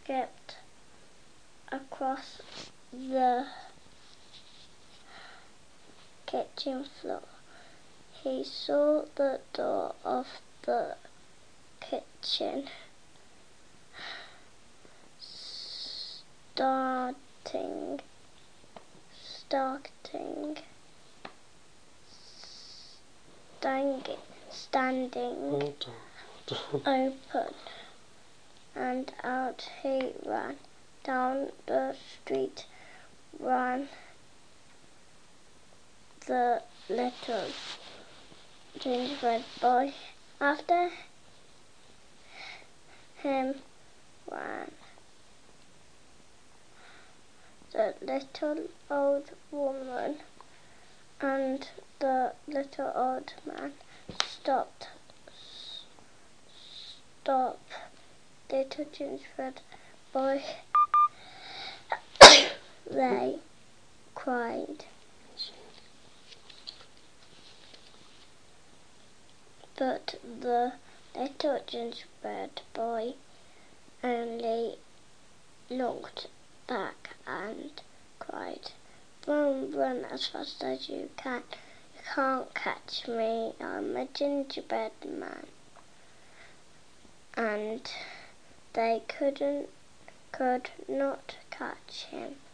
skipped across the kitchen floor. He saw the door of the kitchen standing open, and out he ran. Down the street ran the little gingerbread boy. After him ran the little old woman, and the little old man. Stop, little gingerbread boy, they cried. But the little gingerbread boy only looked back and cried, "Run, run as fast as you can. You can't catch me, I'm a gingerbread man." And they could not catch him.